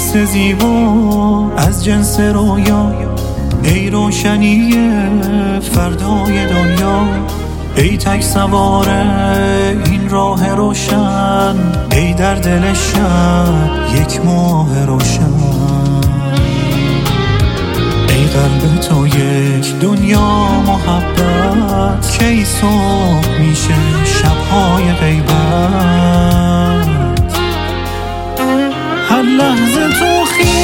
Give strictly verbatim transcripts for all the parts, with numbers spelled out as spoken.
حس زیبا از جنس رویا، ای روشنی فردای دنیا، ای تک سوار این راه روشن، ای در دل شب یک ماه روشن، ای قلب تو یک دنیا محبت، کی صبح میشه شبهای غیبت، هر لحظه تو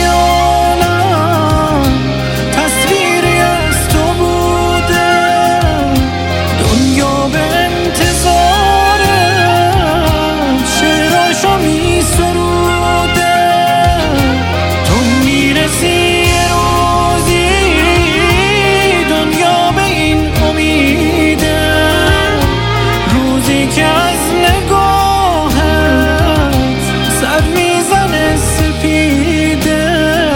خیالم تصویری از تو بوده، دنیا به انتظاره شعراشو می سروده، تو میرسی یه روزی دنیا به این امیده، روزی که از نگاهت سر میزنه سپیده.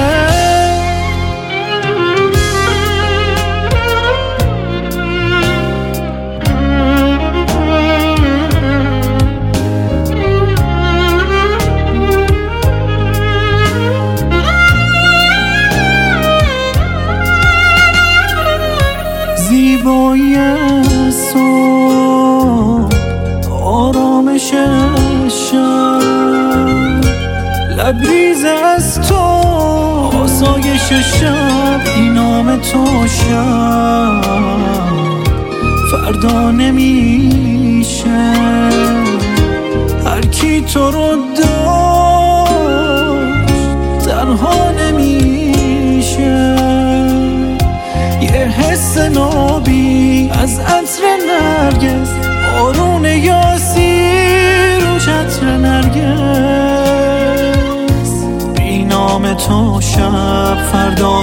زیبایی صبح، آرامش شب، لبریز از تو آسایش شب، این نام تو شب فردا نمیشه، هر کی تو رو داشت تنها نمیشه، یه حس نابی از عطر نرگس، بارون یاسی رو چتر نرگس، بی نام تو شب فردا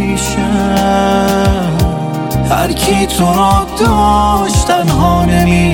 نمیشه، هر کی تو را داشت تنها نمیشه.